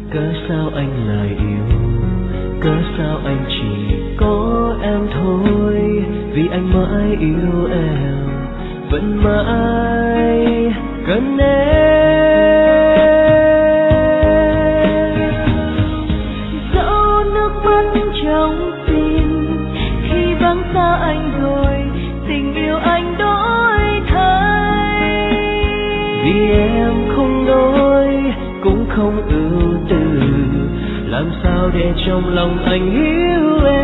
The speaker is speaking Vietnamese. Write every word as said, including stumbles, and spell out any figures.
Cớ sao anh lại yêu, cớ sao anh chỉ có em thôi. Vì anh mãi yêu em, vẫn mãi cần em. Dẫu nước mắt trong tim khi vắng xa anh rồi, tình yêu anh đổi thay. Vì em không nói cũng không ưu tư, làm sao để trong lòng anh hiểu em.